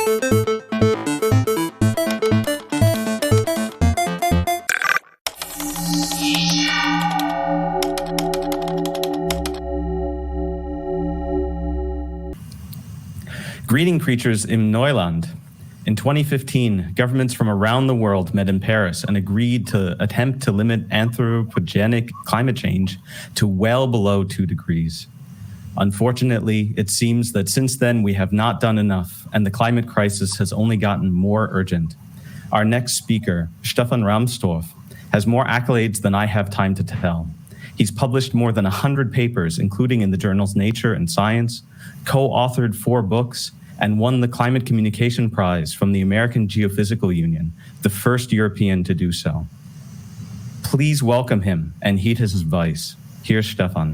Greeting creatures in Neuland. In 2015, governments from around the world met in Paris and agreed to attempt to limit anthropogenic climate change to well below 2 degrees. Unfortunately, it seems that since then we have not done enough, and the climate crisis has only gotten more urgent. Our next speaker, Stefan Rahmstorf, has more accolades than I have time to tell. He's published more than 100 papers, including in the journals Nature and Science, co-authored 4 books, and won the Climate Communication Prize from the American Geophysical Union, the first European to do so. Please welcome him and heed his advice. Here's Stefan.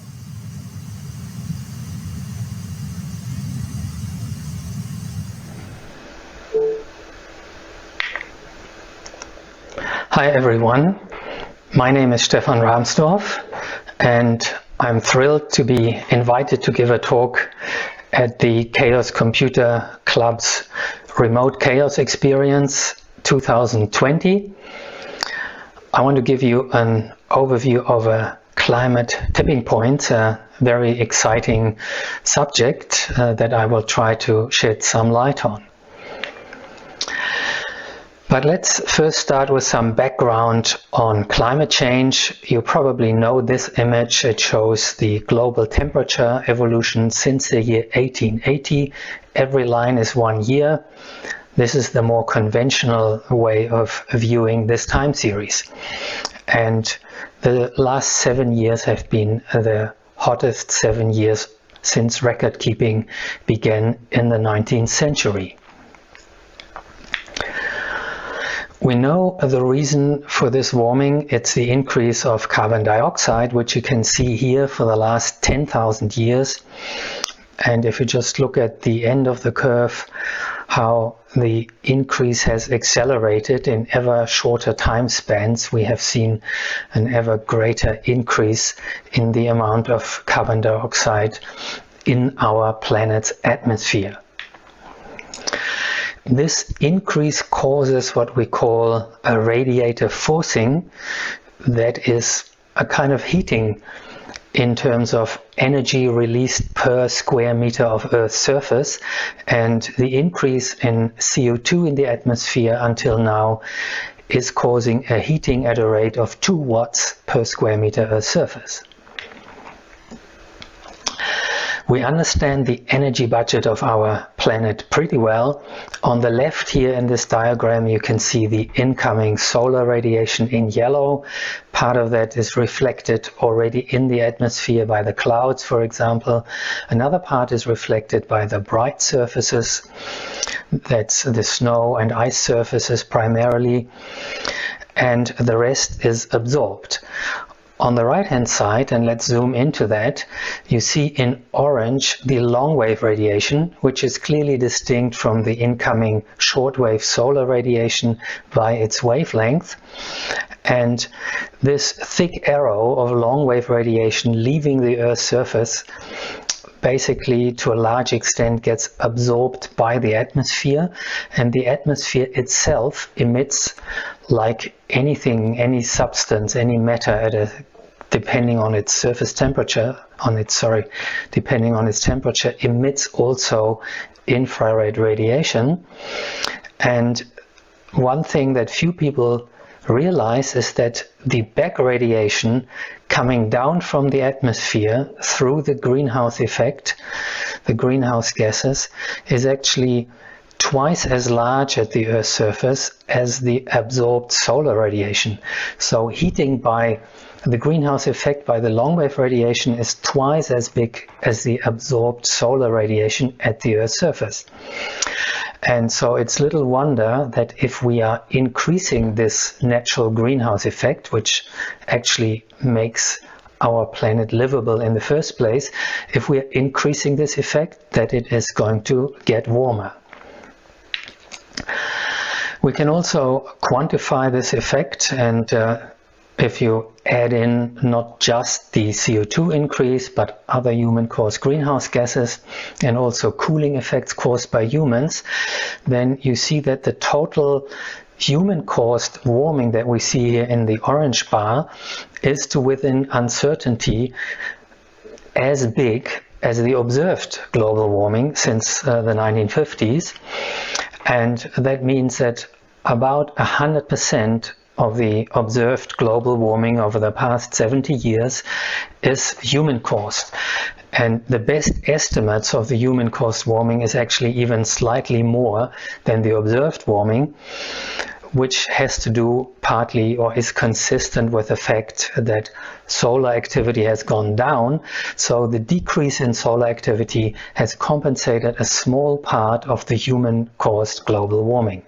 Hi everyone, my name is Stefan Rahmstorf and I'm thrilled to be invited to give a talk at the Chaos Computer Club's Remote Chaos Experience 2020. I want to give you an overview of a climate tipping point, a very exciting subject that I will try to shed some light on. But let's first start with some background on climate change. You probably know this image. It shows the global temperature evolution since the year 1880. Every line is 1 year. This is the more conventional way of viewing this time series. And the last 7 years have been the hottest 7 years since record keeping began in the 19th century. We know the reason for this warming. It's the increase of carbon dioxide, which you can see here for the last 10,000 years. And if you just look at the end of the curve, how the increase has accelerated in ever shorter time spans, we have seen an ever greater increase in the amount of carbon dioxide in our planet's atmosphere. This increase causes what we call a radiative forcing, that is a kind of heating in terms of energy released per square meter of Earth's surface, and the increase in CO2 in the atmosphere until now is causing a heating at a rate of 2 watts per square meter Earth's surface. We understand the energy budget of our planet pretty well. On the left here in this diagram you can see the incoming solar radiation in yellow. Part of that is reflected already in the atmosphere by the clouds, for example. Another part is reflected by the bright surfaces. That's the snow and ice surfaces primarily. And the rest is absorbed. On the right hand side, and let's zoom into that, you see in orange the long wave radiation, which is clearly distinct from the incoming shortwave solar radiation by its wavelength. And this thick arrow of long wave radiation leaving the Earth's surface basically to a large extent gets absorbed by the atmosphere, and the atmosphere itself emits, like anything, any substance, any matter, depending on its surface temperature, depending on its temperature, emits also infrared radiation. And one thing that few people realize is that the back radiation coming down from the atmosphere through the greenhouse effect, the greenhouse gases, is actually twice as large at the Earth's surface as the absorbed solar radiation. So heating by the greenhouse effect by the long wave radiation is twice as big as the absorbed solar radiation at the Earth's surface. And so it's little wonder that if we are increasing this natural greenhouse effect, which actually makes our planet livable in the first place, if we are increasing this effect, that it is going to get warmer. We can also quantify this effect, and if you add in not just the CO2 increase, but other human-caused greenhouse gases and also cooling effects caused by humans, then you see that the total human-caused warming that we see here in the orange bar is to within uncertainty as big as the observed global warming since the 1950s. And that means that about 100% of the observed global warming over the past 70 years is human-caused. And the best estimates of the human-caused warming is actually even slightly more than the observed warming, which has to do partly or is consistent with the fact that solar activity has gone down. So the decrease in solar activity has compensated a small part of the human-caused global warming.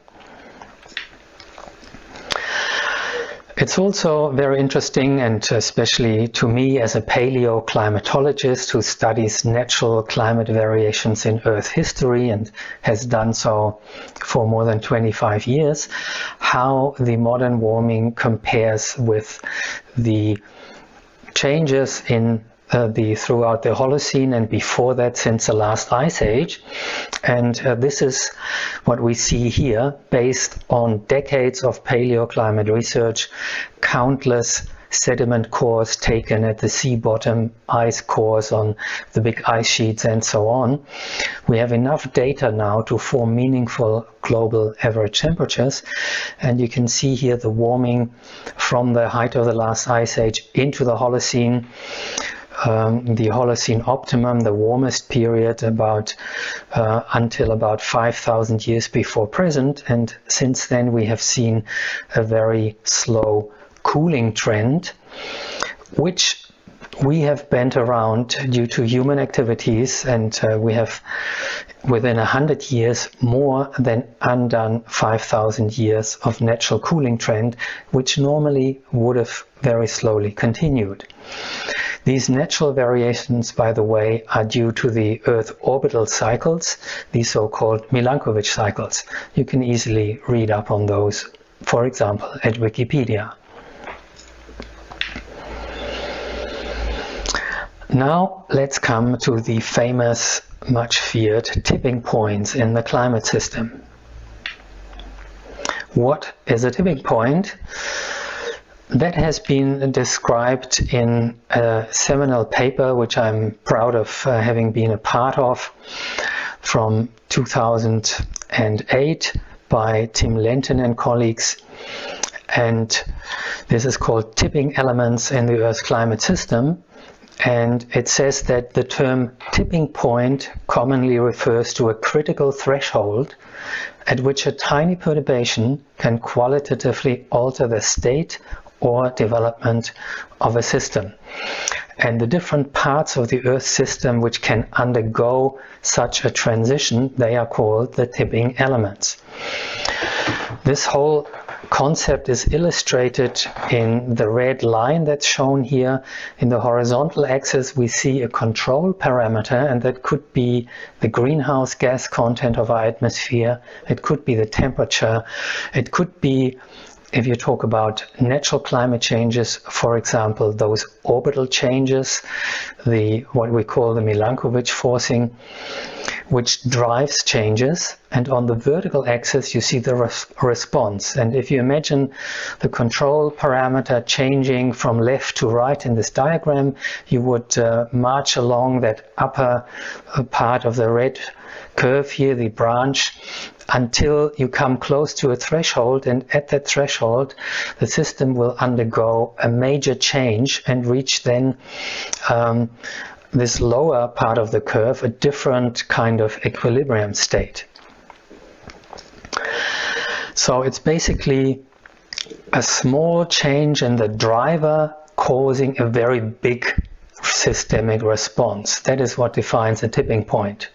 It's also very interesting, and especially to me as a paleoclimatologist who studies natural climate variations in Earth history and has done so for more than 25 years, how the modern warming compares with the changes in throughout the Holocene and before that since the last ice age. And this is what we see here based on decades of paleoclimate research, countless sediment cores taken at the sea bottom, ice cores on the big ice sheets and so on. We have enough data now to form meaningful global average temperatures, and you can see here the warming from the height of the last ice age into the Holocene. The Holocene optimum, the warmest period, until about 5,000 years before present, and since then we have seen a very slow cooling trend, which we have bent around due to human activities, and we have within 100 years more than undone 5,000 years of natural cooling trend, which normally would have very slowly continued. These natural variations, by the way, are due to the Earth orbital cycles, the so-called Milankovitch cycles. You can easily read up on those, for example, at Wikipedia. Now let's come to the famous, much feared tipping points in the climate system. What is a tipping point? That has been described in a seminal paper, which I'm proud of having been a part of, from 2008 by Tim Lenton and colleagues. And this is called Tipping Elements in the Earth's Climate System. And it says that the term tipping point commonly refers to a critical threshold at which a tiny perturbation can qualitatively alter the state or development of a system. And the different parts of the Earth system which can undergo such a transition, they are called the tipping elements. This whole concept is illustrated in the red line that's shown here. In the horizontal axis we see a control parameter, and that could be the greenhouse gas content of our atmosphere, it could be the temperature, it could be, if you talk about natural climate changes, for example, those orbital changes, what we call the Milankovitch forcing, which drives changes. And on the vertical axis you see the response. And if you imagine the control parameter changing from left to right in this diagram, you would march along that upper part of the red curve here, the branch, until you come close to a threshold, and at that threshold the system will undergo a major change and reach then this lower part of the curve, a different kind of equilibrium state. So it's basically a small change in the driver causing a very big systemic response. That is what defines a tipping point.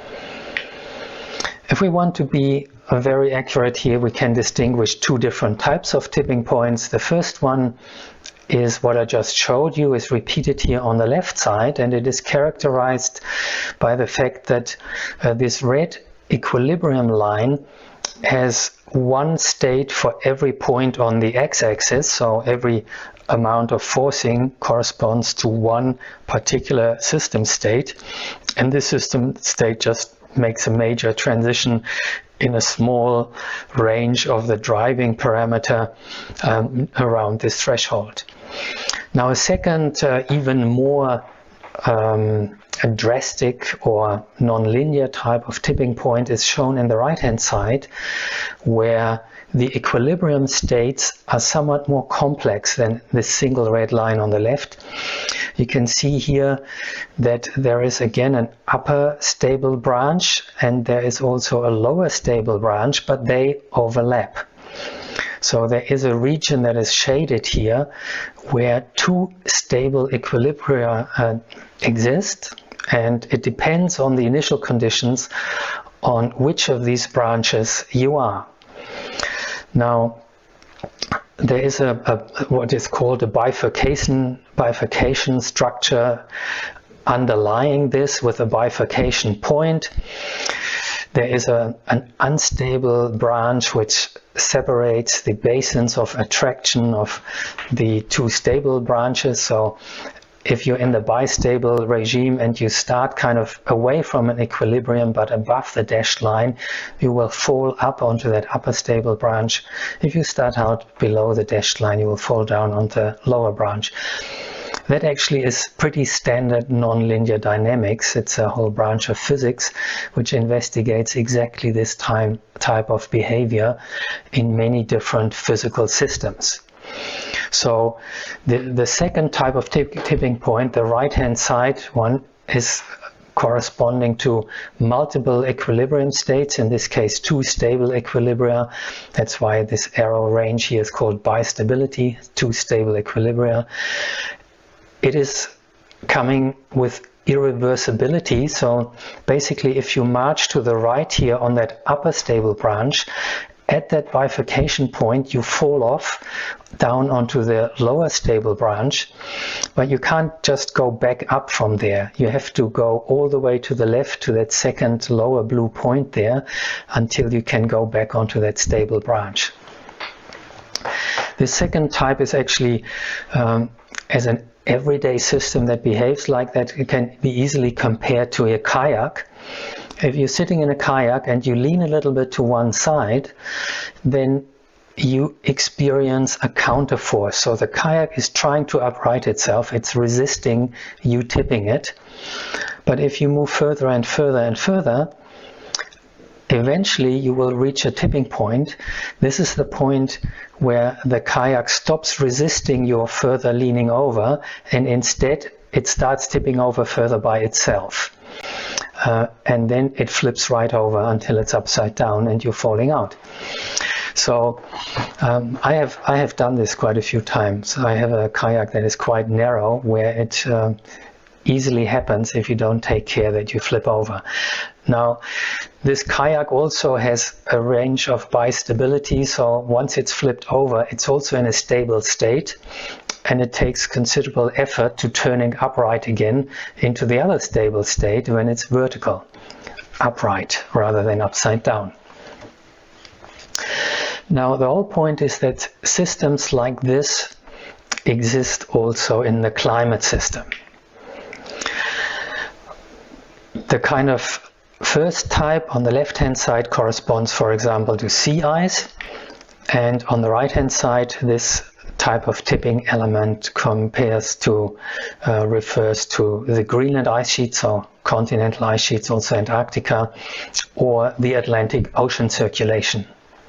If we want to be very accurate here, we can distinguish two different types of tipping points. The first one is what I just showed you, is repeated here on the left side, and it is characterized by the fact that this red equilibrium line has one state for every point on the x-axis, so every amount of forcing corresponds to one particular system state, and this system state just makes a major transition in a small range of the driving parameter around this threshold. Now a second, even more a drastic or nonlinear type of tipping point is shown in the right-hand side, where the equilibrium states are somewhat more complex than this single red line on the left. You can see here that there is again an upper stable branch and there is also a lower stable branch, but they overlap. So there is a region that is shaded here where two stable equilibria exist, and it depends on the initial conditions on which of these branches you are. Now, there is what is called a bifurcation structure underlying this with a bifurcation point. There is an unstable branch which separates the basins of attraction of the two stable branches. So if you're in the bistable regime and you start kind of away from an equilibrium but above the dashed line, you will fall up onto that upper stable branch. If you start out below the dashed line, you will fall down on the lower branch. That actually is pretty standard nonlinear dynamics. It's a whole branch of physics which investigates exactly this type of behavior in many different physical systems. So the second type of tipping point, the right-hand side one, is corresponding to multiple equilibrium states, in this case two stable equilibria. That's why this arrow range here is called bistability, two stable equilibria. It is coming with irreversibility, so basically if you march to the right here on that upper stable branch, at that bifurcation point you fall off down onto the lower stable branch, but you can't just go back up from there. You have to go all the way to the left to that second lower blue point there until you can go back onto that stable branch. The second type is actually as an everyday system that behaves like that. It can be easily compared to a kayak. If you're sitting in a kayak and you lean a little bit to one side, then you experience a counterforce. So the kayak is trying to upright itself, it's resisting you tipping it. But if you move further and further and further, eventually you will reach a tipping point. This is the point where the kayak stops resisting your further leaning over, and instead it starts tipping over further by itself. And then it flips right over until it's upside down and you're falling out. So I have done this quite a few times. I have a kayak that is quite narrow, where it easily happens if you don't take care that you flip over. Now, this kayak also has a range of bistability, so once it's flipped over, it's also in a stable state, and it takes considerable effort to turning upright again into the other stable state when it's vertical, upright rather than upside down. Now, the whole point is that systems like this exist also in the climate system. The kind of first type on the left-hand side corresponds, for example, to sea ice, and on the right-hand side, this type of tipping element refers to the Greenland ice sheet, so continental ice sheets, also Antarctica, or the Atlantic Ocean circulation.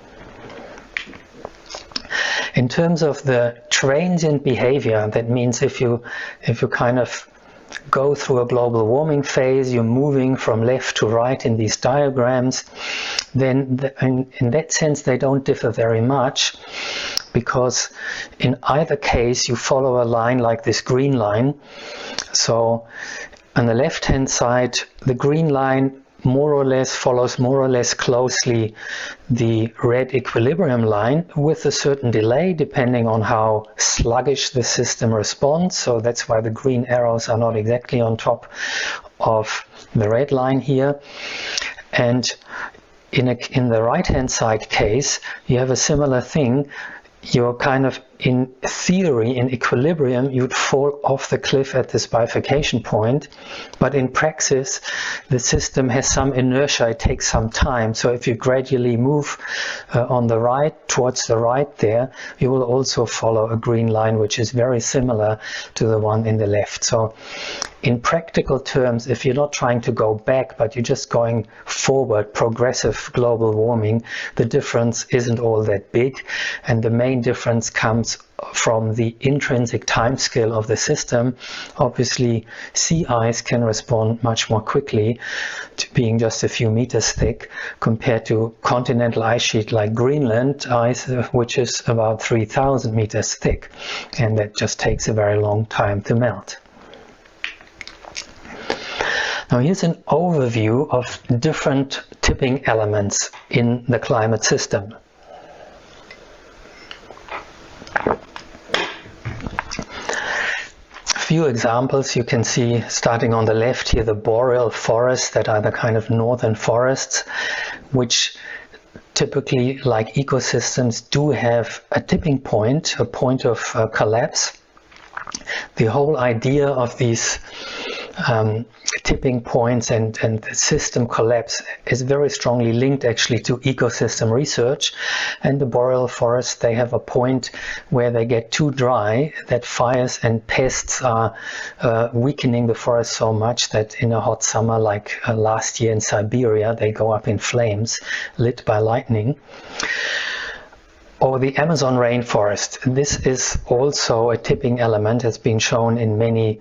In terms of the transient behavior, that means if you kind of go through a global warming phase, you're moving from left to right in these diagrams, then in that sense they don't differ very much, because in either case you follow a line like this green line. So on the left hand side, the green line more or less follows more or less closely the red equilibrium line, with a certain delay depending on how sluggish the system responds. So that's why the green arrows are not exactly on top of the red line here. And in the right-hand side case, you have a similar thing. You're kind of, in theory, in equilibrium, you'd fall off the cliff at this bifurcation point, but in praxis, the system has some inertia. It takes some time. So if you gradually move on the right, towards the right there, you will also follow a green line, which is very similar to the one in the left. So in practical terms, if you're not trying to go back, but you're just going forward, progressive global warming, the difference isn't all that big. And the main difference comes from the intrinsic time scale of the system. Obviously, sea ice can respond much more quickly to being just a few meters thick compared to continental ice sheet like Greenland ice, which is about 3,000 meters thick. And that just takes a very long time to melt. Now here's an overview of different tipping elements in the climate system. A few examples you can see starting on the left here, the boreal forests that are the kind of northern forests, which typically, like ecosystems, do have a tipping point, a point of collapse. The whole idea of these tipping points and the system collapse is very strongly linked actually to ecosystem research. And the boreal forests, they have a point where they get too dry that fires and pests are weakening the forest so much that in a hot summer like last year in Siberia, they go up in flames lit by lightning. Or the Amazon rainforest. This is also a tipping element. It's been shown in many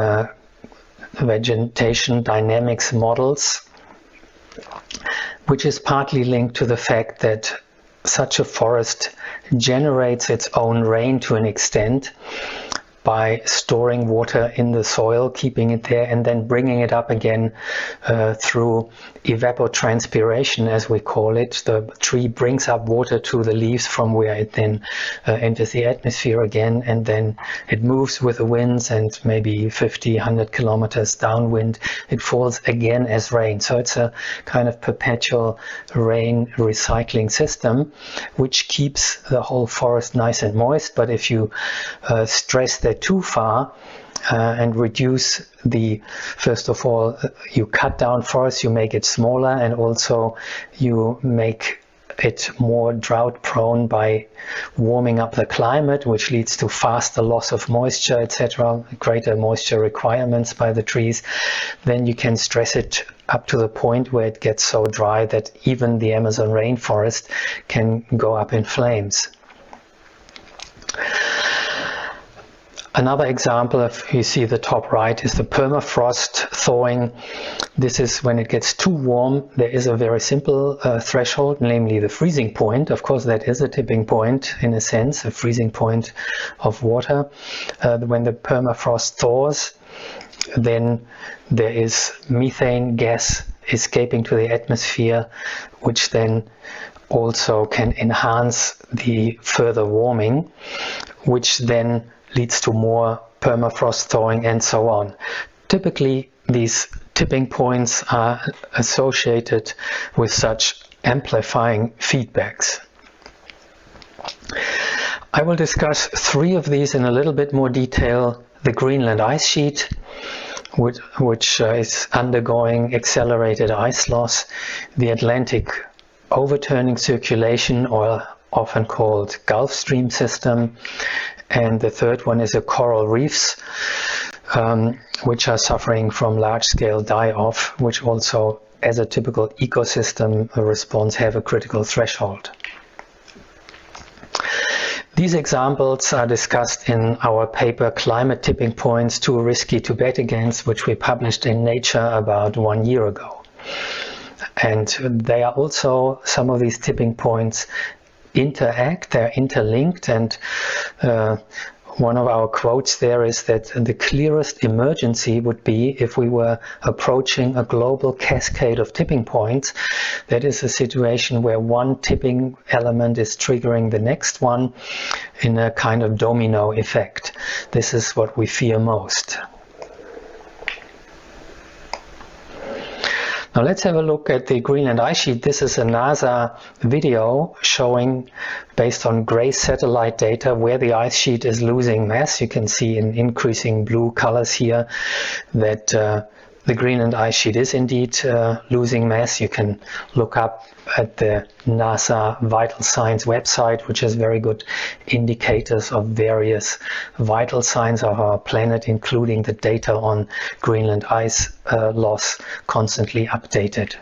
vegetation dynamics models, which is partly linked to the fact that such a forest generates its own rain to an extent by storing water in the soil, keeping it there, and then bringing it up again through evapotranspiration, as we call it. The tree brings up water to the leaves from where it then enters the atmosphere again, and then it moves with the winds, and maybe 50, 100 kilometers downwind, it falls again as rain. So it's a kind of perpetual rain recycling system, which keeps the whole forest nice and moist. But if you stress that too far and reduce first of all, you cut down forests, you make it smaller, and also you make it more drought prone by warming up the climate, which leads to faster loss of moisture, etc., greater moisture requirements by the trees, then you can stress it up to the point where it gets so dry that even the Amazon rainforest can go up in flames. Another example, if you see the top right, is the permafrost thawing. This is when it gets too warm. There is a very simple threshold, namely the freezing point. Of course, that is a tipping point in a sense, a freezing point of water. When the permafrost thaws, then there is methane gas escaping to the atmosphere, which then also can enhance the further warming, which then leads to more permafrost thawing and so on. Typically, these tipping points are associated with such amplifying feedbacks. I will discuss three of these in a little bit more detail. The Greenland ice sheet, which is undergoing accelerated ice loss, the Atlantic overturning circulation, or often called Gulf Stream system, and the third one is the coral reefs, which are suffering from large-scale die-off, which also, as a typical ecosystem response, have a critical threshold. These examples are discussed in our paper Climate Tipping Points Too Risky to Bet Against, which we published in Nature about 1 year ago. And they are also, some of these tipping points interact, they're interlinked, and one of our quotes there is that the clearest emergency would be if we were approaching a global cascade of tipping points. That is a situation where one tipping element is triggering the next one in a kind of domino effect. This is what we fear most. Now Now let's have a look at the Greenland ice sheet. This is a NASA video showing, based on GRACE satellite data, where the ice sheet is losing mass. You can see in increasing blue colors here that the Greenland ice sheet is indeed losing mass. You can look up at the NASA Vital Signs website, which has very good indicators of various vital signs of our planet, including the data on Greenland ice loss, constantly updated.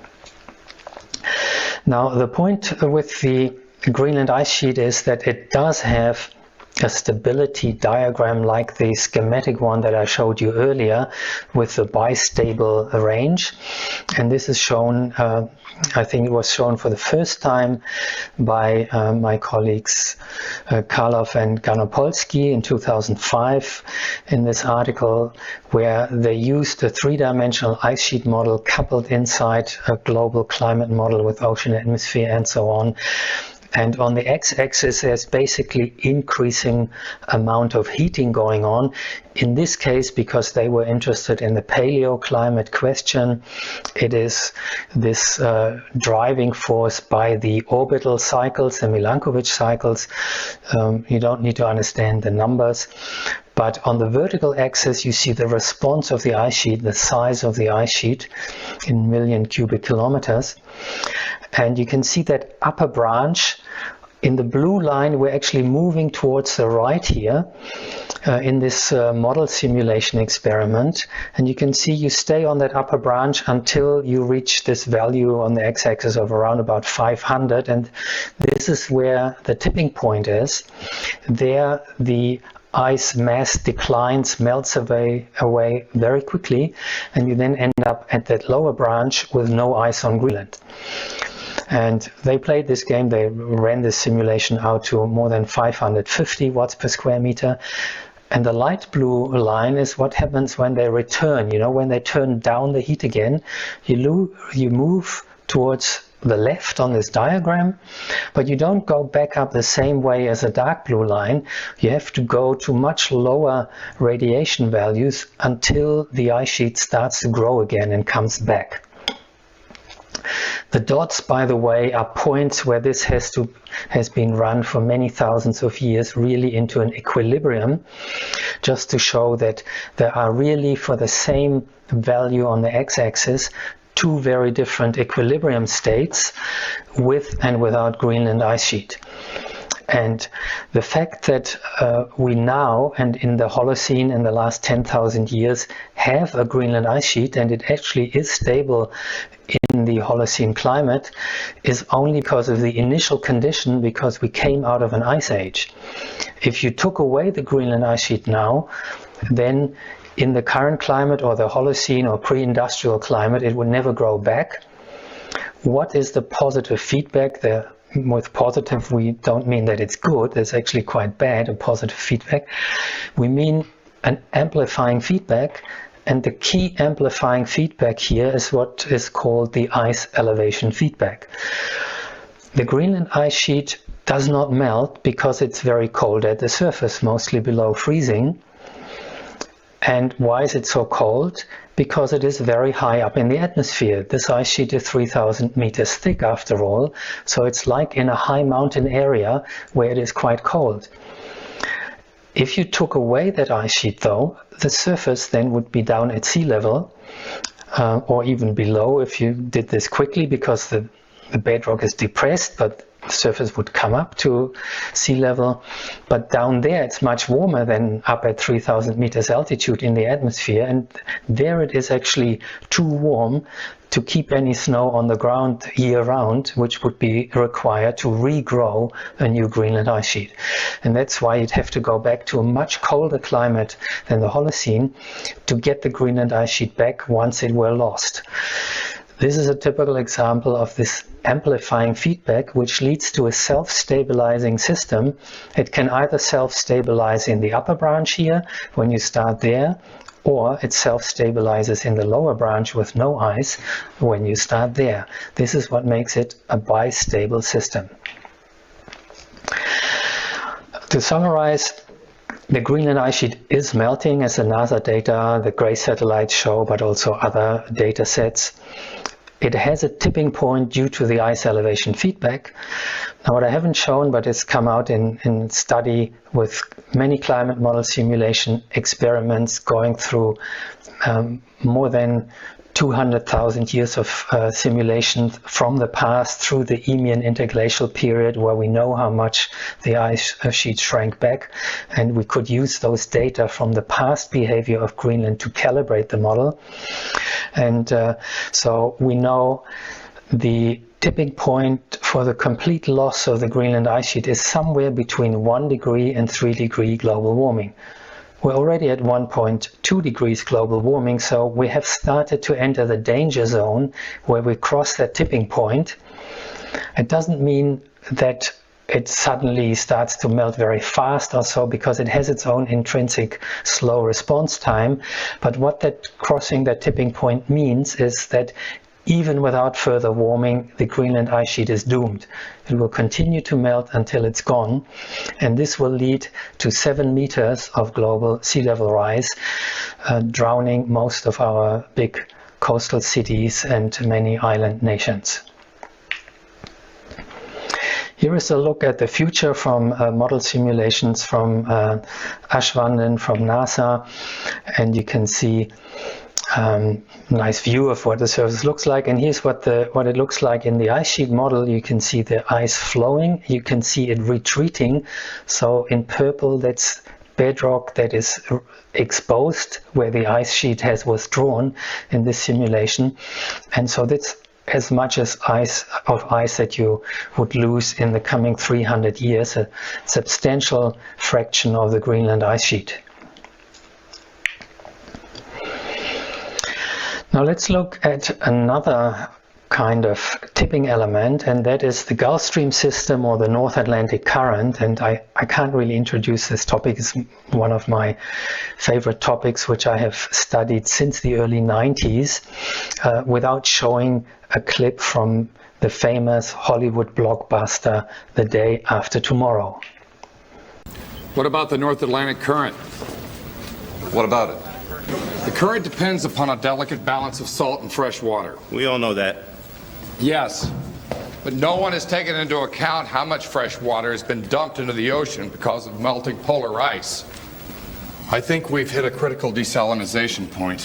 Now, the point with the Greenland ice sheet is that it does have a stability diagram like the schematic one that I showed you earlier with the bistable range. And this is shown, I think it was shown for the first time by my colleagues Karloff and Ganopolsky in 2005 in this article, where they used a three-dimensional ice sheet model coupled inside a global climate model with ocean atmosphere and so on. And on the x-axis, there's basically increasing amount of heating going on. In this case, because they were interested in the paleoclimate question, it is this driving force by the orbital cycles, the Milankovitch cycles. You don't need to understand the numbers. But on the vertical axis, you see the response of the ice sheet, the size of the ice sheet in million cubic kilometers. And you can see that upper branch in the blue line, we're actually moving towards the right here in this model simulation experiment. And you can see you stay on that upper branch until you reach this value on the x-axis of around about 500. And this is where the tipping point is. There, the ice mass declines, melts away very quickly, and you then end up at that lower branch with no ice on Greenland. And they played this game, they ran this simulation out to more than 550 watts per square meter. And the light blue line is what happens when they return. You know, when they turn down the heat again, you move towards the left on this diagram, but you don't go back up the same way as a dark blue line. You have to go to much lower radiation values until the ice sheet starts to grow again and comes back. The dots, by the way, are points where this has been run for many thousands of years, really into an equilibrium, just to show that there are really, for the same value on the x-axis, two very different equilibrium states, with and without Greenland ice sheet. And the fact that we now, and in the Holocene in the last 10,000 years, have a Greenland ice sheet, and it actually is stable in the Holocene climate, is only because of the initial condition, because we came out of an ice age. If you took away the Greenland ice sheet now, then in the current climate or the Holocene or pre-industrial climate, it would never grow back. What is the positive feedback? With positive, we don't mean that it's good. It's actually quite bad, a positive feedback. We mean an amplifying feedback. And the key amplifying feedback here is what is called the ice elevation feedback. The Greenland ice sheet does not melt because it's very cold at the surface, mostly below freezing. And why is it so cold? Because it is very high up in the atmosphere. This ice sheet is 3,000 meters thick after all, so it's like in a high mountain area where it is quite cold. If you took away that ice sheet though, the surface then would be down at sea level, or even below if you did this quickly, because the bedrock is depressed, but the surface would come up to sea level. But down there it's much warmer than up at 3,000 meters altitude in the atmosphere, and there it is actually too warm to keep any snow on the ground year-round, which would be required to regrow a new Greenland ice sheet. And that's why you'd have to go back to a much colder climate than the Holocene to get the Greenland ice sheet back once it were lost. This is a typical example of this amplifying feedback, which leads to a self-stabilizing system. It can either self-stabilize in the upper branch here, when you start there, or it self-stabilizes in the lower branch with no ice when you start there. This is what makes it a bistable system. To summarize, the Greenland ice sheet is melting, as the NASA data, the GRACE satellites show, but also other data sets. it has a tipping point due to the ice elevation feedback. Now, what I haven't shown, but it's come out in study with many climate model simulation experiments going through more than 200,000 years of simulation from the past through the Eemian interglacial period, where we know how much the ice sheet shrank back, and we could use those data from the past behavior of Greenland to calibrate the model. And so we know the tipping point for the complete loss of the Greenland ice sheet is somewhere between 1 degree and 3 degree global warming. We're already at 1.2 degrees global warming, so we have started to enter the danger zone where we cross that tipping point. It doesn't mean that it suddenly starts to melt very fast or so, because it has its own intrinsic slow response time. But what that crossing that tipping point means is that even without further warming, the Greenland ice sheet is doomed. It will continue to melt until it's gone, and this will lead to 7 meters of global sea level rise, drowning most of our big coastal cities and many island nations. Here is a look at the future from model simulations from Ashwaubenon from NASA, and you can see nice view of what the surface looks like. And here's what it looks like in the ice sheet model. You can see the ice flowing, you can see it retreating. So in purple, that's bedrock that is exposed where the ice sheet has withdrawn in this simulation. And so that's as much as ice that you would lose in the coming 300 years, a substantial fraction of the Greenland ice sheet. Now let's look at another kind of tipping element, and that is the Gulf Stream system or the North Atlantic Current. And I can't really introduce this topic. It's one of my favorite topics, which I have studied since the early 90s, without showing a clip from the famous Hollywood blockbuster The Day After Tomorrow. What about the North Atlantic Current? What about it? The current depends upon a delicate balance of salt and fresh water. We all know that. Yes, but no one has taken into account how much fresh water has been dumped into the ocean because of melting polar ice. I think we've hit a critical desalinization point.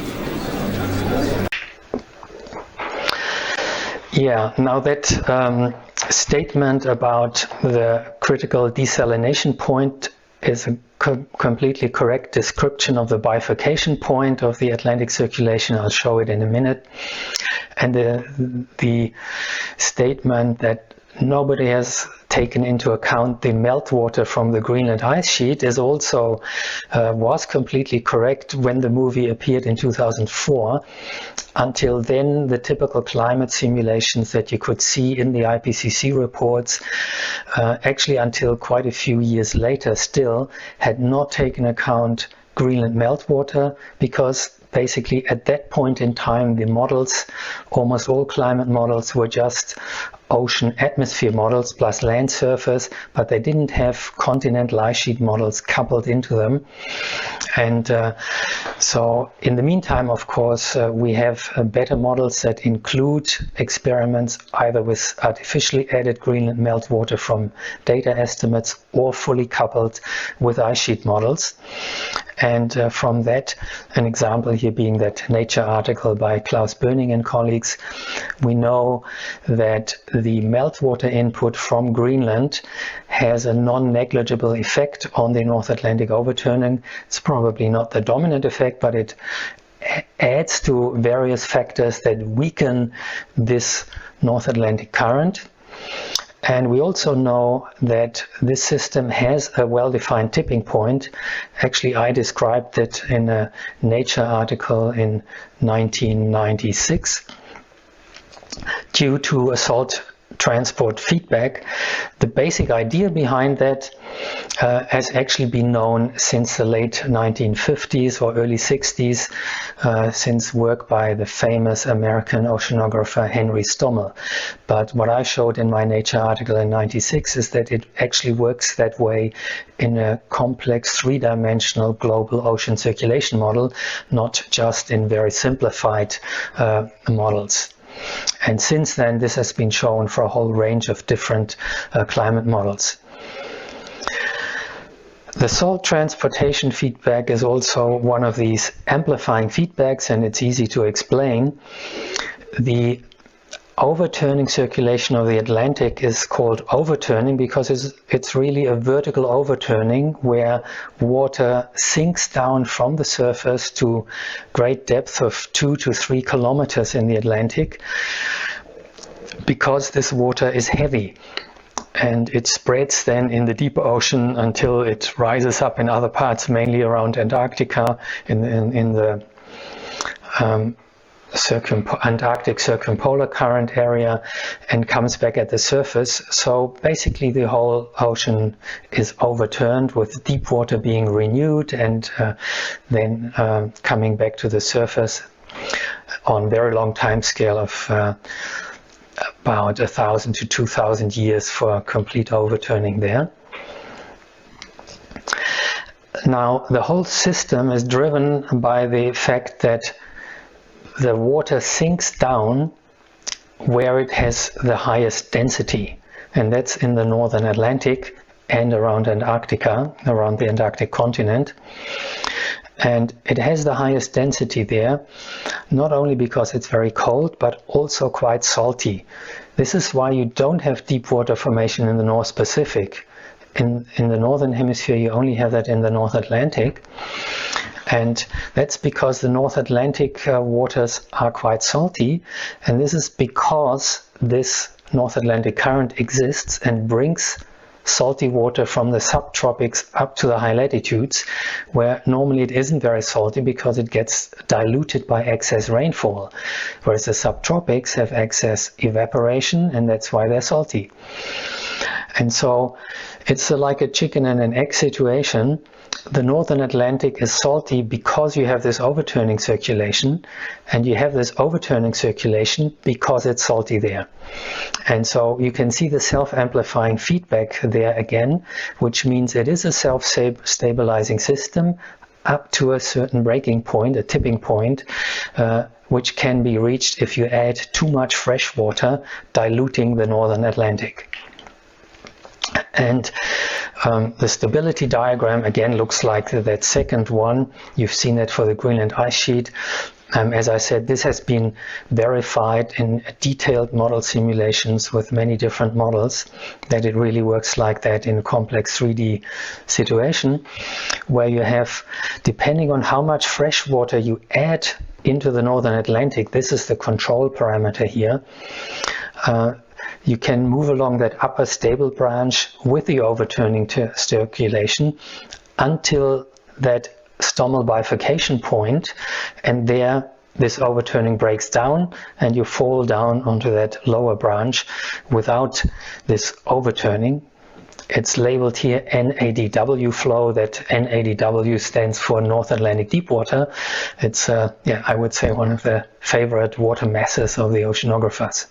Yeah, now that statement about the critical desalination point is a completely correct description of the bifurcation point of the Atlantic circulation. I'll show it in a minute. And the statement that nobody has taken into account the meltwater from the Greenland ice sheet is also was completely correct when the movie appeared in 2004. Until then, the typical climate simulations that you could see in the IPCC reports, actually until quite a few years later still, had not taken account Greenland meltwater, because basically at that point in time the models, almost all climate models, were just ocean atmosphere models plus land surface, but they didn't have continental ice sheet models coupled into them. And so in the meantime, of course, we have better models that include experiments either with artificially added Greenland meltwater from data estimates or fully coupled with ice sheet models. And from that, an example here being that Nature article by Klaus Böning and colleagues, we know that the meltwater input from Greenland has a non-negligible effect on the North Atlantic overturning. It's probably not the dominant effect, but it adds to various factors that weaken this North Atlantic current. And we also know that this system has a well-defined tipping point. Actually, I described it in a Nature article in 1996. Due to a salt transport feedback, the basic idea behind that has actually been known since the late 1950s or early 60s, since work by the famous American oceanographer Henry Stommel. But what I showed in my Nature article in 96 is that it actually works that way in a complex three-dimensional global ocean circulation model, not just in very simplified models. And since then, this has been shown for a whole range of different climate models. The salt transportation feedback is also one of these amplifying feedbacks, and it's easy to explain. The overturning circulation of the Atlantic is called overturning because it's really a vertical overturning where water sinks down from the surface to great depth of 2 to 3 kilometers in the Atlantic, because this water is heavy. And it spreads then in the deep ocean until it rises up in other parts, mainly around Antarctica, in the Antarctic circumpolar current area, and comes back at the surface. So basically the whole ocean is overturned, with deep water being renewed and then coming back to the surface on very long time scale of about 1,000 to 2,000 years for complete overturning there. Now, the whole system is driven by the fact that the water sinks down where it has the highest density, and that's in the northern Atlantic and around Antarctica, around the Antarctic continent. And it has the highest density there, not only because it's very cold, but also quite salty. This is why you don't have deep water formation in the North Pacific. In the northern hemisphere, you only have that in the North Atlantic. And that's because the North Atlantic waters are quite salty. And this is because this North Atlantic current exists and brings salty water from the subtropics up to the high latitudes, where normally it isn't very salty because it gets diluted by excess rainfall, whereas the subtropics have excess evaporation, and that's why they're salty. And so it's like a chicken and an egg situation. The northern Atlantic is salty because you have this overturning circulation, and you have this overturning circulation because it's salty there. And so you can see the self-amplifying feedback there again, which means it is a self-stabilizing system up to a certain breaking point, a tipping point, which can be reached if you add too much fresh water, diluting the northern Atlantic. And the stability diagram again looks like that second one. You've seen it for the Greenland ice sheet. As I said, this has been verified in detailed model simulations with many different models, that it really works like that in a complex 3D situation, where you have, depending on how much fresh water you add into the northern Atlantic, this is the control parameter here, you can move along that upper stable branch with the overturning circulation until that stomal bifurcation point, and there this overturning breaks down and you fall down onto that lower branch without this overturning. It's labeled here NADW flow. That NADW stands for North Atlantic Deep Water. It's, I would say, one of the favorite water masses of the oceanographers.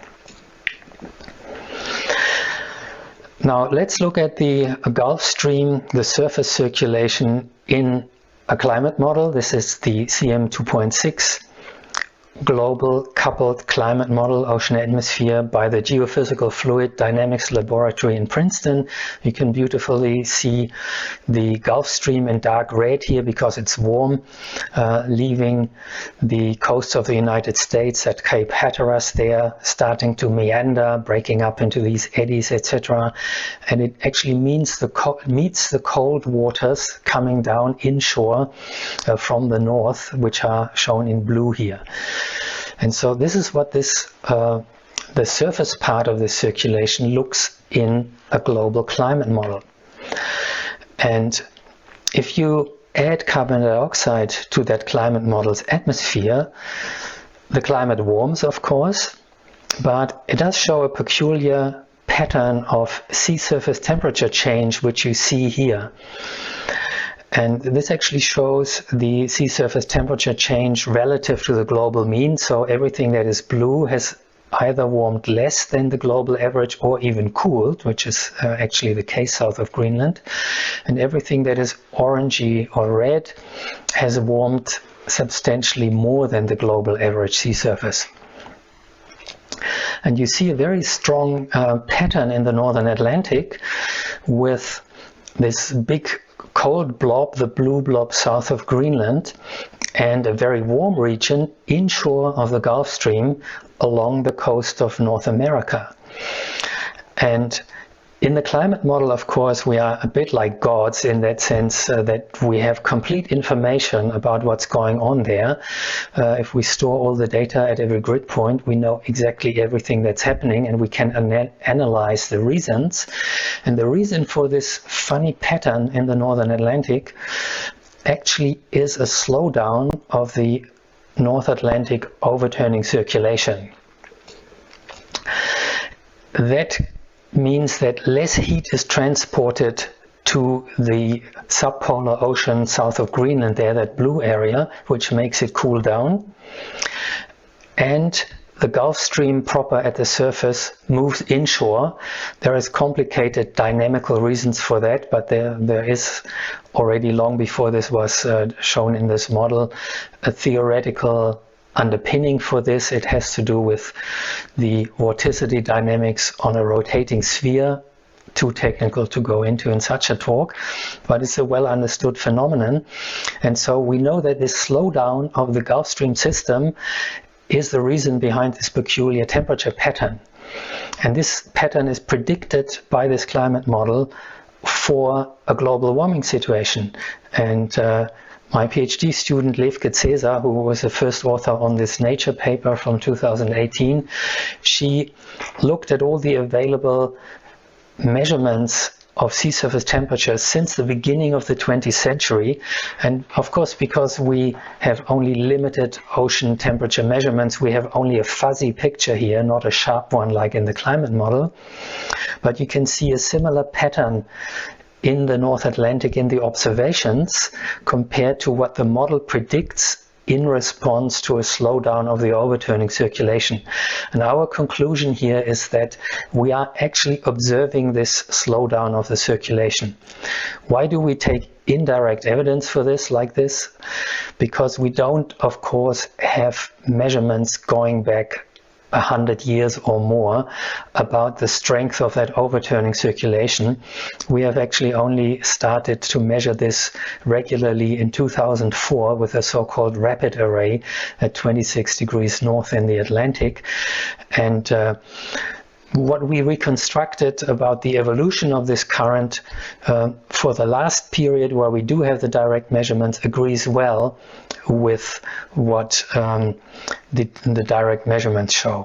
Now let's look at the Gulf Stream, the surface circulation in a climate model. This is the CM 2.6 global coupled climate model, ocean atmosphere, by the Geophysical Fluid Dynamics Laboratory in Princeton. You can beautifully see the Gulf Stream in dark red here because it's warm, leaving the coast of the United States at Cape Hatteras there, starting to meander, breaking up into these eddies, etc. And it actually meets the cold waters coming down inshore from the north, which are shown in blue here. And so this is what this the surface part of this circulation looks in a global climate model. And if you add carbon dioxide to that climate model's atmosphere, the climate warms, of course, but it does show a peculiar pattern of sea surface temperature change, which you see here. And this actually shows the sea surface temperature change relative to the global mean. So everything that is blue has either warmed less than the global average or even cooled, which is actually the case south of Greenland. And everything that is orangey or red has warmed substantially more than the global average sea surface. And you see a very strong pattern in the northern Atlantic with this big cold blob, the blue blob south of Greenland, and a very warm region inshore of the Gulf Stream along the coast of North America. And in the climate model, of course, we are a bit like gods in that sense that we have complete information about what's going on there. If we store all the data at every grid point, we know exactly everything that's happening, and we can analyze the reasons. And the reason for this funny pattern in the northern Atlantic actually is a slowdown of the North Atlantic overturning circulation. That means that less heat is transported to the subpolar ocean south of Greenland there, that blue area, which makes it cool down. And the Gulf Stream proper at the surface moves inshore. There is complicated dynamical reasons for that, but there is already long before this was shown in this model, a theoretical underpinning for this. It has to do with the vorticity dynamics on a rotating sphere, too technical to go into in such a talk, but it's a well understood phenomenon. And so we know that this slowdown of the Gulf Stream system is the reason behind this peculiar temperature pattern. And this pattern is predicted by this climate model for a global warming situation. And my PhD student, Levke Cesar, who was the first author on this Nature paper from 2018, she looked at all the available measurements of sea surface temperatures since the beginning of the 20th century. And of course, because we have only limited ocean temperature measurements, we have only a fuzzy picture here, not a sharp one like in the climate model. But you can see a similar pattern in the North Atlantic in the observations compared to what the model predicts in response to a slowdown of the overturning circulation. And our conclusion here is that we are actually observing this slowdown of the circulation. Why do we take indirect evidence for this like this? Because we don't, of course, have measurements going back 100 years or more about the strength of that overturning circulation. We have actually only started to measure this regularly in 2004 with a so-called rapid array at 26 degrees north in the Atlantic. And what we reconstructed about the evolution of this current for the last period where we do have the direct measurements agrees well with what the direct measurements show.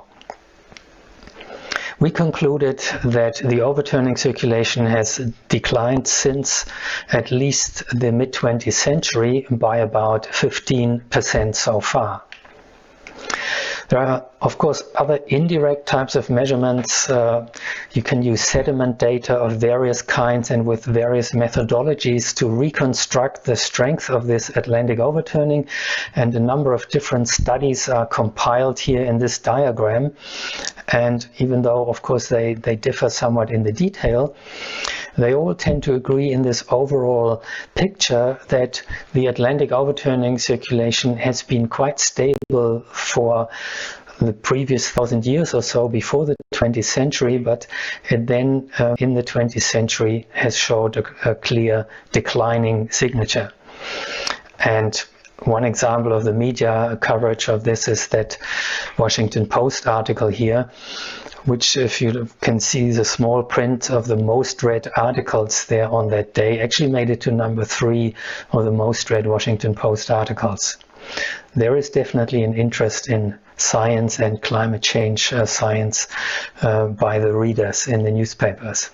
We concluded that the overturning circulation has declined since at least the mid-20th century by about 15% so far. There are, of course, other indirect types of measurements. You can use sediment data of various kinds and with various methodologies to reconstruct the strength of this Atlantic overturning. And a number of different studies are compiled here in this diagram. And even though, of course, they differ somewhat in the detail, they all tend to agree in this overall picture that the Atlantic overturning circulation has been quite stable for the previous 1,000 years or so before the 20th century, but it then in the 20th century has showed a clear declining signature. And one example of the media coverage of this is that Washington Post article here, which, if you can see the small print of the most read articles there on that day, actually made it to number 3 of the most read Washington Post articles. There is definitely an interest in science and climate change science by the readers in the newspapers.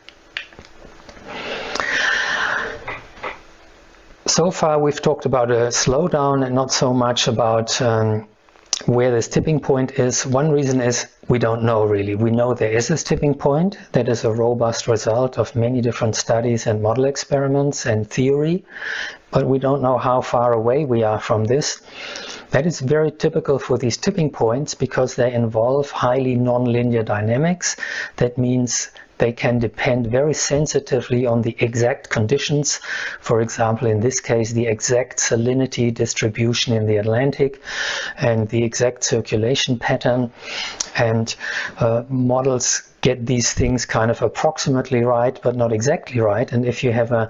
So far we've talked about a slowdown and not so much about where this tipping point is. One reason is we don't know really. We know there is this tipping point that is a robust result of many different studies and model experiments and theory, but we don't know how far away we are from this. That is very typical for these tipping points because they involve highly nonlinear dynamics. That means they can depend very sensitively on the exact conditions. For example, in this case, the exact salinity distribution in the Atlantic and the exact circulation pattern. And and models get these things kind of approximately right, but not exactly right. And if you have a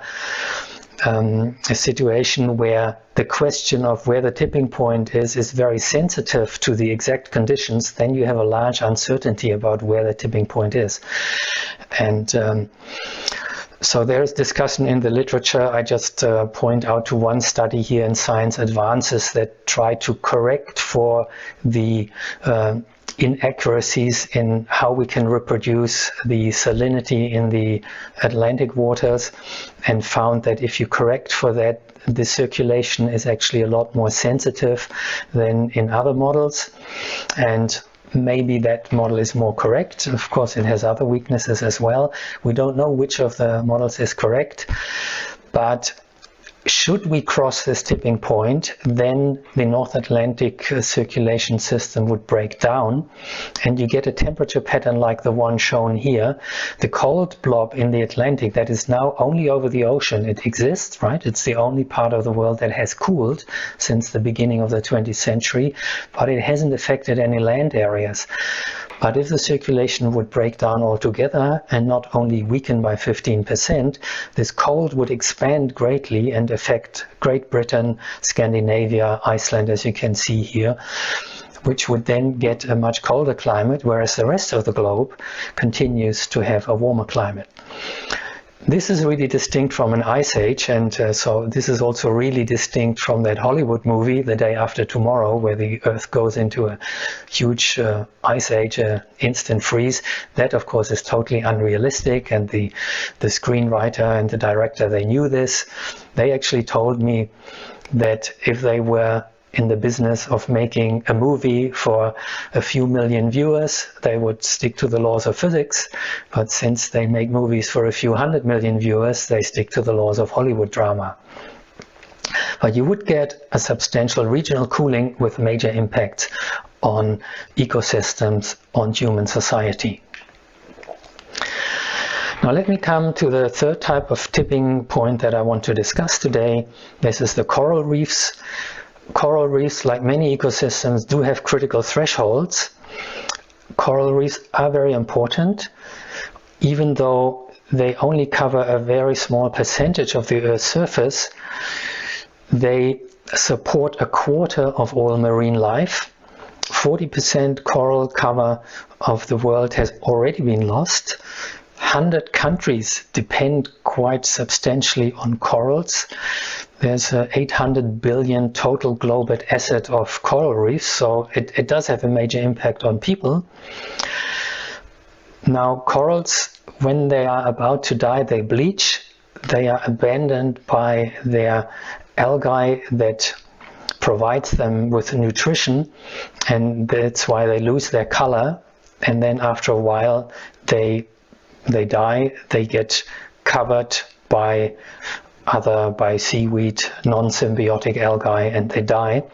situation where the question of where the tipping point is very sensitive to the exact conditions, then you have a large uncertainty about where the tipping point is. And so there's discussion in the literature. I just point out to one study here in Science Advances that tried to correct for the inaccuracies in how we can reproduce the salinity in the Atlantic waters, and found that if you correct for that, the circulation is actually a lot more sensitive than in other models. And maybe that model is more correct. Of course, it has other weaknesses as well. We don't know which of the models is correct, but should we cross this tipping point, then the North Atlantic circulation system would break down, and you get a temperature pattern like the one shown here. The cold blob in the Atlantic that is now only over the ocean, it exists, right? It's the only part of the world that has cooled since the beginning of the 20th century, but it hasn't affected any land areas. But if the circulation would break down altogether and not only weaken by 15%, this cold would expand greatly and affect Great Britain, Scandinavia, Iceland, as you can see here, which would then get a much colder climate, whereas the rest of the globe continues to have a warmer climate. This is really distinct from an ice age, and so this is also really distinct from that Hollywood movie, The Day After Tomorrow, where the Earth goes into a huge ice age, instant freeze. That, of course, is totally unrealistic, and the screenwriter and the director, they knew this. They actually told me that if they were in the business of making a movie for a few million viewers, they would stick to the laws of physics. But since they make movies for a few 100 million viewers, they stick to the laws of Hollywood drama. But you would get a substantial regional cooling with major impacts on ecosystems, on human society. Now let me come to the third type of tipping point that I want to discuss today. This is the coral reefs. Coral reefs, like many ecosystems, do have critical thresholds. Coral reefs are very important, even though they only cover a very small percentage of the Earth's surface. They support a quarter of all marine life. 40% coral cover of the world has already been lost. 100 countries depend quite substantially on corals. There's 800 billion total global asset of coral reefs, so it does have a major impact on people. Now, corals, when they are about to die, they bleach. They are abandoned by their algae that provides them with nutrition, and that's why they lose their color. And then after a while, they die. They get covered by seaweed, non-symbiotic algae, and they die.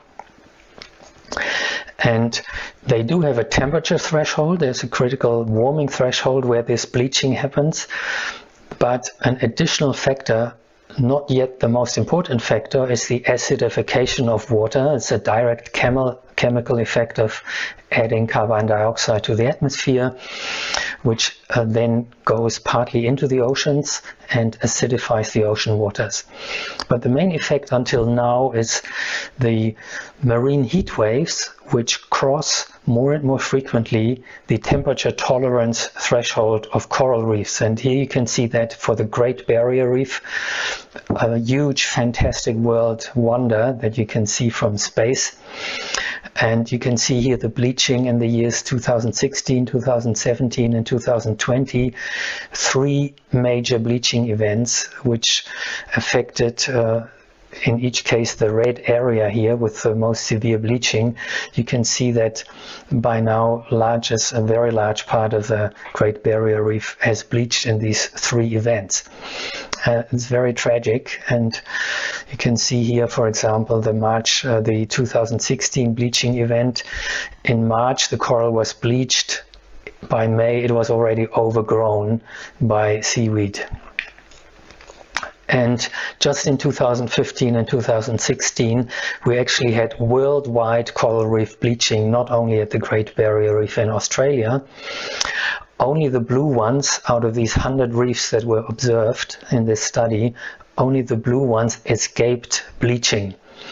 And they do have a temperature threshold. There's a critical warming threshold where this bleaching happens. But an additional factor, not yet the most important factor, is the acidification of water. It's a direct chemical effect of adding carbon dioxide to the atmosphere, which then goes partly into the oceans and acidifies the ocean waters. But the main effect until now is the marine heat waves, which cross more and more frequently the temperature tolerance threshold of coral reefs. And here you can see that for the Great Barrier Reef, a huge, fantastic world wonder that you can see from space. And you can see here the bleaching in the years 2016, 2017, and 2020. 3 major bleaching events which affected, in each case, the red area here with the most severe bleaching. You can see that by now a very large part of the Great Barrier Reef has bleached in these 3 events. It's very tragic, and you can see here, for example, the 2016 bleaching event. In March, the coral was bleached. By May, it was already overgrown by seaweed. And just in 2015 and 2016, we actually had worldwide coral reef bleaching, not only at the Great Barrier Reef in Australia. Only the blue ones, out of these 100 reefs that were observed in this study, only the blue ones escaped bleaching.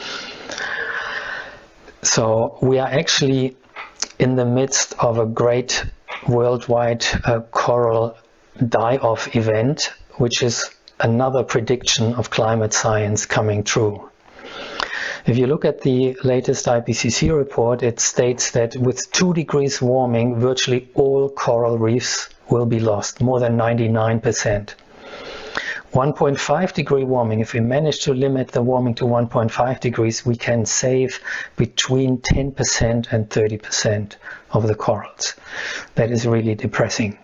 So we are actually in the midst of a great worldwide coral die-off event, which is another prediction of climate science coming true. If you look at the latest IPCC report, it states that with 2 degrees warming, virtually all coral reefs will be lost, more than 99%. 1.5 degree warming, if we manage to limit the warming to 1.5 degrees, we can save between 10% and 30% of the corals. That is really depressing.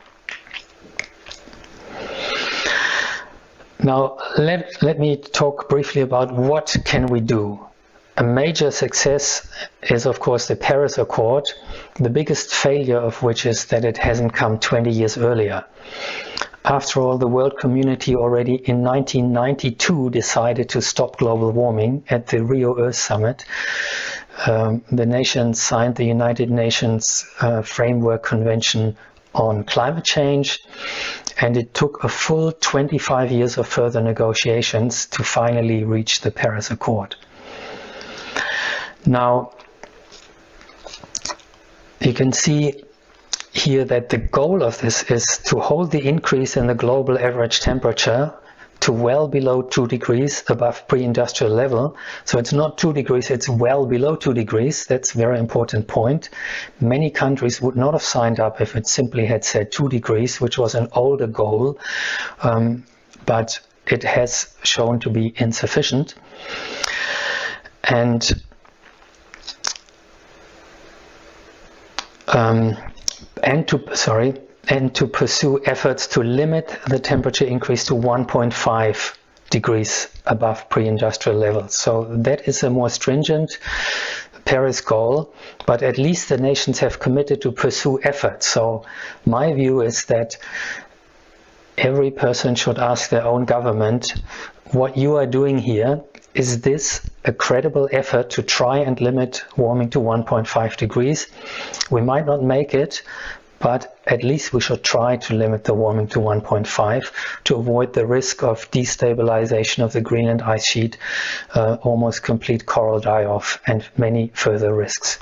Now, let me talk briefly about what can we do. A major success is, of course, the Paris Accord, the biggest failure of which is that it hasn't come 20 years earlier. After all, the world community already in 1992 decided to stop global warming at the Rio Earth Summit. The nations signed the United Nations Framework Convention on Climate Change, and it took a full 25 years of further negotiations to finally reach the Paris Accord. Now, you can see here that the goal of this is to hold the increase in the global average temperature to well below 2 degrees above pre-industrial level. So it's not 2 degrees, it's well below 2 degrees. That's a very important point. Many countries would not have signed up if it simply had said 2 degrees, which was an older goal, but it has shown to be insufficient. And to pursue efforts to limit the temperature increase to 1.5 degrees above pre-industrial levels. So that is a more stringent Paris goal, but at least the nations have committed to pursue efforts. So my view is that every person should ask their own government, what you are doing here, is this a credible effort to try and limit warming to 1.5 degrees? We might not make it, but at least we should try to limit the warming to 1.5 to avoid the risk of destabilization of the Greenland ice sheet, almost complete coral die-off, and many further risks.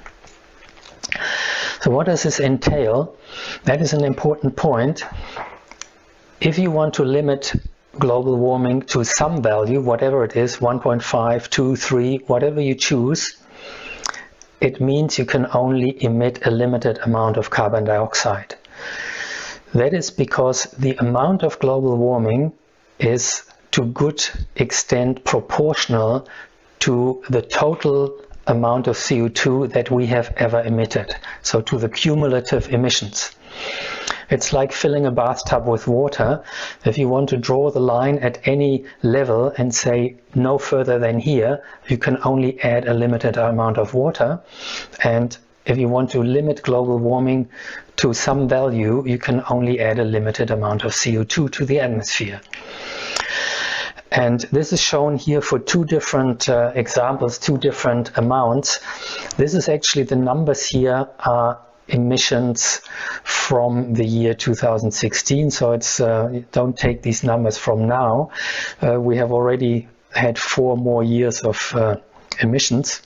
So what does this entail? That is an important point. If you want to limit global warming to some value, whatever it is, 1.5, 2, 3, whatever you choose, it means you can only emit a limited amount of carbon dioxide. That is because the amount of global warming is to a good extent proportional to the total amount of CO2 that we have ever emitted, so to the cumulative emissions. It's like filling a bathtub with water. If you want to draw the line at any level and say no further than here, you can only add a limited amount of water. And if you want to limit global warming to some value, you can only add a limited amount of CO2 to the atmosphere. And this is shown here for 2 different examples, 2 different amounts. This is actually, the numbers here are emissions from the year 2016, so it's don't take these numbers from now. We have already had 4 more years of emissions.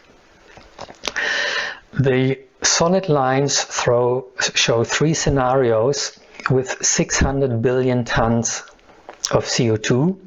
The solid lines show 3 scenarios with 600 billion tons of CO2,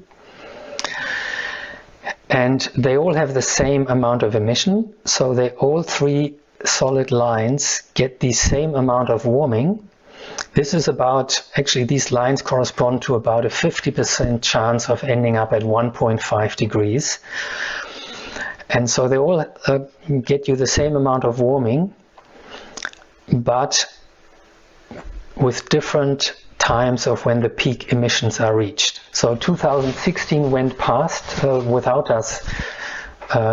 and they all have the same amount of emission, so they all 3 solid lines get the same amount of warming. This is about, actually these lines correspond to about a 50% chance of ending up at 1.5 degrees. And so they all get you the same amount of warming, but with different times of when the peak emissions are reached. So 2016 went past without us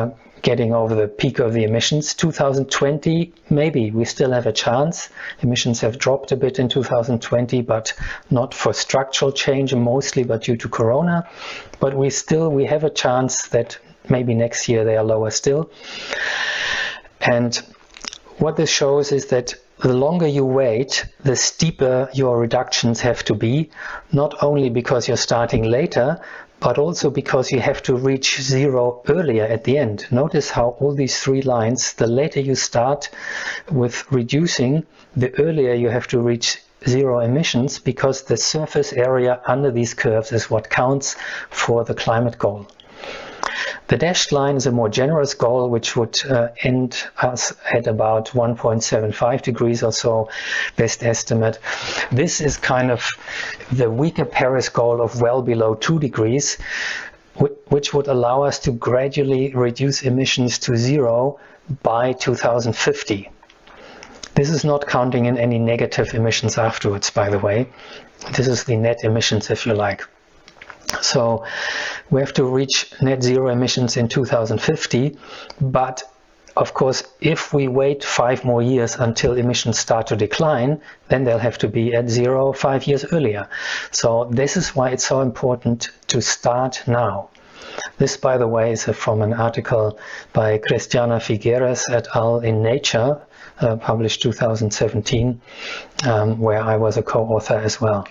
getting over the peak of the emissions. 2020, maybe we still have a chance. Emissions have dropped a bit in 2020, but not for structural change mostly, but due to Corona. But we have a chance that maybe next year they are lower still. And what this shows is that the longer you wait, the steeper your reductions have to be, not only because you're starting later, but also because you have to reach zero earlier at the end. Notice how all these three lines, the later you start with reducing, the earlier you have to reach zero emissions, because the surface area under these curves is what counts for the climate goal. The dashed line is a more generous goal, which would end us at about 1.75 degrees or so, best estimate. This is kind of the weaker Paris goal of well below 2 degrees, which would allow us to gradually reduce emissions to zero by 2050. This is not counting in any negative emissions afterwards, by the way. This is the net emissions, if you like. So we have to reach net zero emissions in 2050, but of course, if we wait 5 more years until emissions start to decline, then they'll have to be at zero 5 years earlier. So this is why it's so important to start now. This, by the way, is from an article by Cristiana Figueres et al. In Nature, published 2017, where I was a co-author as well.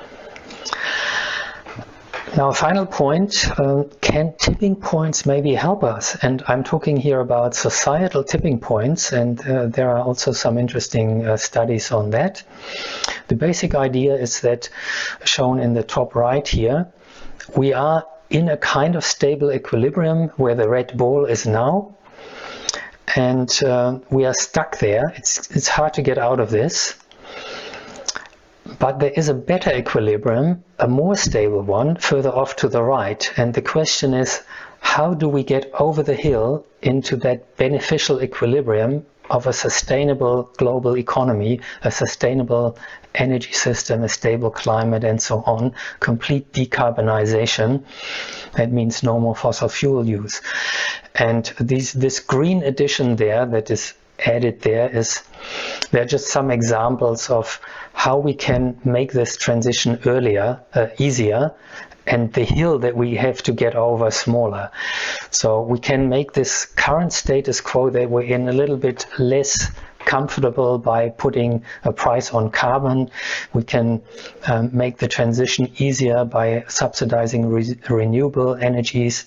Now, final point, can tipping points maybe help us? And I'm talking here about societal tipping points, and there are also some interesting studies on that. The basic idea is that, shown in the top right here, we are in a kind of stable equilibrium where the red ball is now, and we are stuck there. It's hard to get out of this. But there is a better equilibrium, a more stable one, further off to the right. And the question is, how do we get over the hill into that beneficial equilibrium of a sustainable global economy, a sustainable energy system, a stable climate, and so on, complete decarbonization? That means no more fossil fuel use. And this green addition there that is added there are just some examples of how we can make this transition earlier, easier, and the hill that we have to get over smaller. So we can make this current status quo that we're in a little bit less comfortable by putting a price on carbon. We can make the transition easier by subsidizing renewable energies.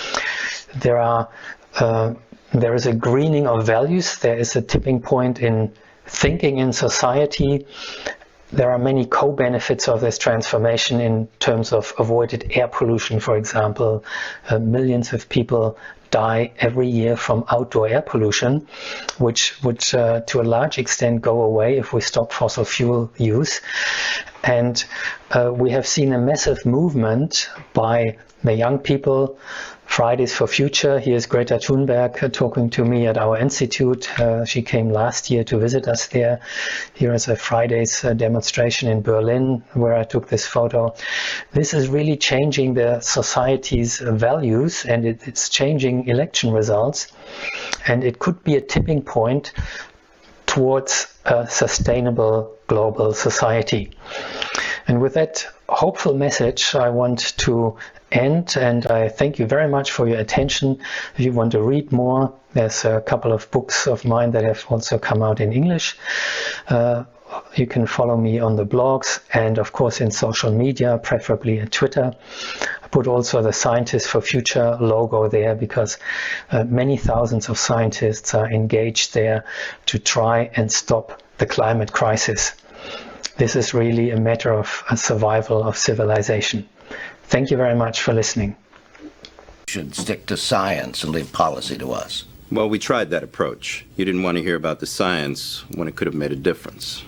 There is a greening of values. There is a tipping point in thinking in society. There are many co-benefits of this transformation in terms of avoided air pollution, for example. Millions of people die every year from outdoor air pollution, which would to a large extent go away if we stop fossil fuel use. And we have seen a massive movement by the young people. Fridays for Future. Here's Greta Thunberg talking to me at our institute. She came last year to visit us there. Here is a Fridays demonstration in Berlin where I took this photo. This is really changing the society's values, and it's changing election results. And it could be a tipping point towards a sustainable global society. And with that hopeful message, I want to end, and I thank you very much for your attention. If you want to read more, there's a couple of books of mine that have also come out in English. You can follow me on the blogs and of course in social media, preferably at Twitter. I put also the Scientists for Future logo there because many thousands of scientists are engaged there to try and stop the climate crisis. This is really a matter of survival of civilization. Thank you very much for listening. Should stick to science and leave policy to us. Well, we tried that approach. You didn't want to hear about the science when it could have made a difference.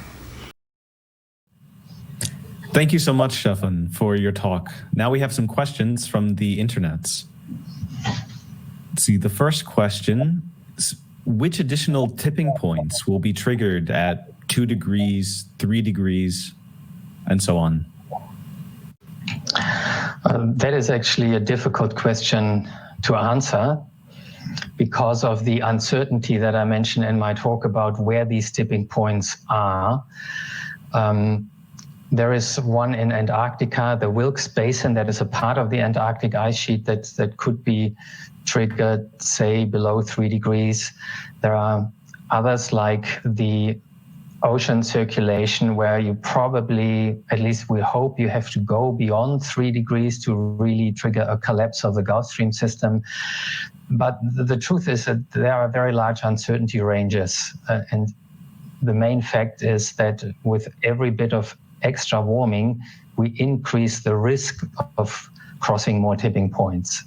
Thank you so much, Stefan, for your talk. Now we have some questions from the internets. Let's see, the first question is, which additional tipping points will be triggered at 2 degrees, 3 degrees, and so on? That is actually a difficult question to answer. because of the uncertainty that I mentioned in my talk about where these tipping points are. There is one in Antarctica, the Wilkes Basin, that is a part of the Antarctic ice sheet that could be triggered, say, below 3 degrees. There are others like the ocean circulation, where you probably, at least we hope, you have to go beyond 3 degrees to really trigger a collapse of the Gulf Stream system. But the truth is that there are very large uncertainty ranges. And the main fact is that with every bit of extra warming, we increase the risk of crossing more tipping points.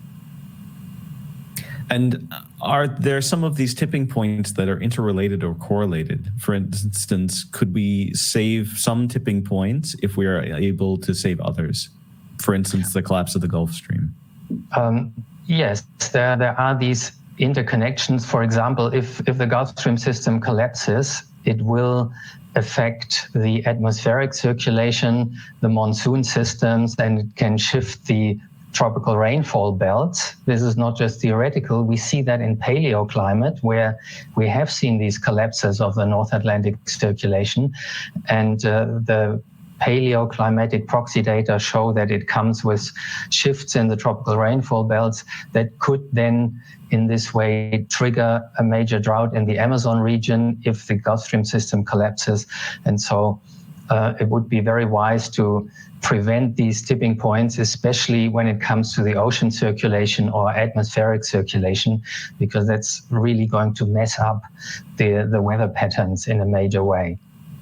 And are there some of these tipping points that are interrelated or correlated? For instance, could we save some tipping points if we are able to save others? For instance, the collapse of the Gulf Stream. Yes, there are these interconnections. For example, if the Gulf Stream system collapses, it will affect the atmospheric circulation, the monsoon systems, and it can shift the tropical rainfall belts. This is not just theoretical. We see that in paleoclimate, where we have seen these collapses of the North Atlantic circulation, and the paleoclimatic proxy data show that it comes with shifts in the tropical rainfall belts that could then, in this way, trigger a major drought in the Amazon region if the Gulf Stream system collapses. And so it would be very wise to prevent these tipping points, especially when it comes to the ocean circulation or atmospheric circulation, because that's really going to mess up the weather patterns in a major way.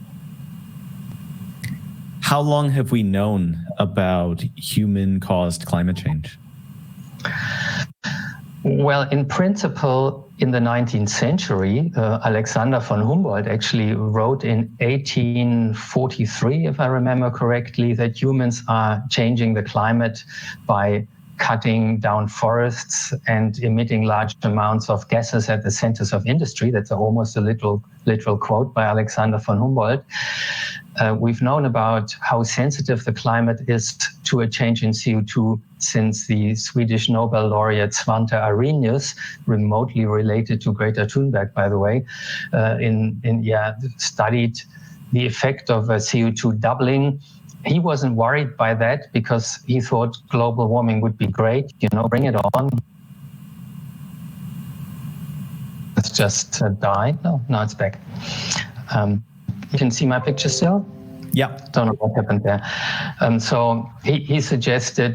How long have we known about human-caused climate change? Well, in principle, in the 19th century, Alexander von Humboldt actually wrote in 1843, if I remember correctly, that humans are changing the climate by cutting down forests and emitting large amounts of gases at the centers of industry. That's almost a literal quote by Alexander von Humboldt. We've known about how sensitive the climate is to a change in CO2 since the Swedish Nobel laureate Svante Arrhenius, remotely related to Greta Thunberg, by the way, studied the effect of CO2 doubling. He wasn't worried by that because he thought global warming would be great, bring it on. It's just died. No, now it's back. You can see my picture still? Yeah. Don't know what happened there. So he suggested,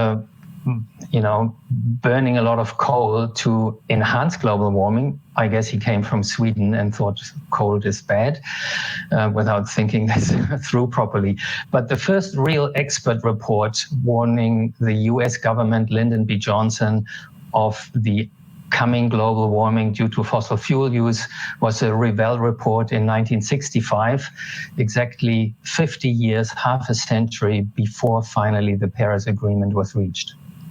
burning a lot of coal to enhance global warming. I guess he came from Sweden and thought coal is bad, without thinking this through properly. But the first real expert report warning the US government, Lyndon B. Johnson, of the coming global warming due to fossil fuel use was a Revell report in 1965, exactly 50 years, half a century before finally the Paris Agreement was reached.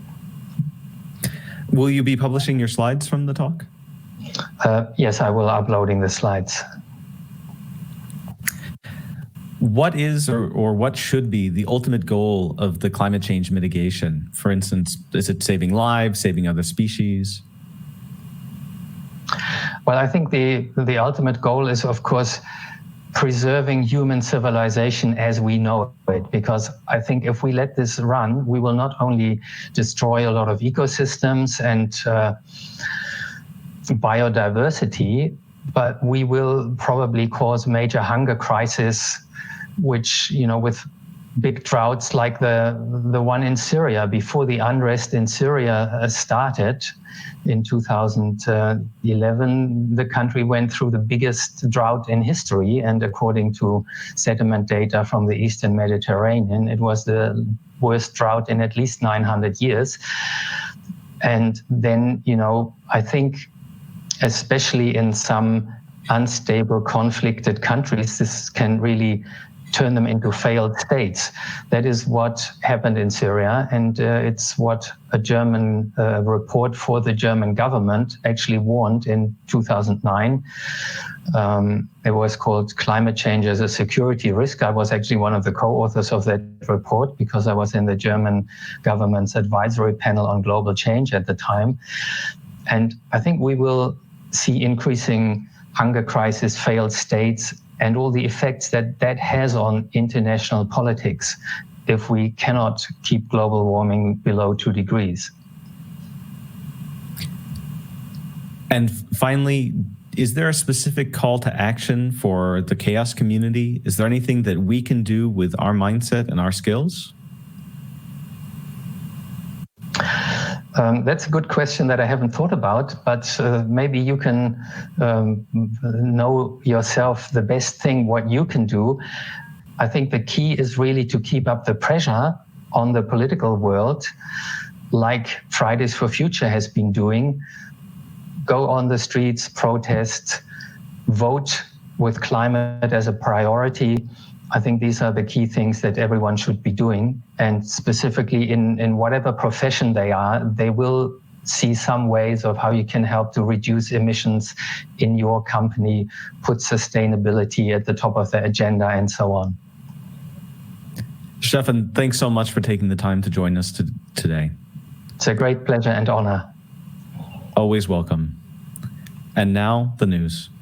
Will you be publishing your slides from the talk? Yes, I will uploading the slides. What is or what should be the ultimate goal of the climate change mitigation? For instance, is it saving lives, saving other species? Well, I think the ultimate goal is, of course, preserving human civilization as we know it, because I think if we let this run, we will not only destroy a lot of ecosystems and biodiversity, but we will probably cause major hunger crisis, which, with big droughts like the one in Syria. Before the unrest in Syria started in 2011, the country went through the biggest drought in history. And according to sediment data from the Eastern Mediterranean, it was the worst drought in at least 900 years. And then, I think, especially in some unstable, conflicted countries, this can really turn them into failed states. That is what happened in Syria, and it's what a German report for the German government actually warned in 2009. It was called Climate Change as a Security Risk. I was actually one of the co-authors of that report because I was in the German government's advisory panel on global change at the time. And I think we will see increasing hunger crisis, failed states, and all the effects that that has on international politics if we cannot keep global warming below 2 degrees. And finally, is there a specific call to action for the chaos community? Is there anything that we can do with our mindset and our skills? That's a good question that I haven't thought about, but maybe you can know yourself the best thing what you can do. I think the key is really to keep up the pressure on the political world, like Fridays for Future has been doing. Go on the streets, protest, vote with climate as a priority. I think these are the key things that everyone should be doing. And specifically in whatever profession they are, they will see some ways of how you can help to reduce emissions in your company, put sustainability at the top of the agenda, and so on. Stefan, thanks so much for taking the time to join us today. It's a great pleasure and honor. Always welcome. And now, the news.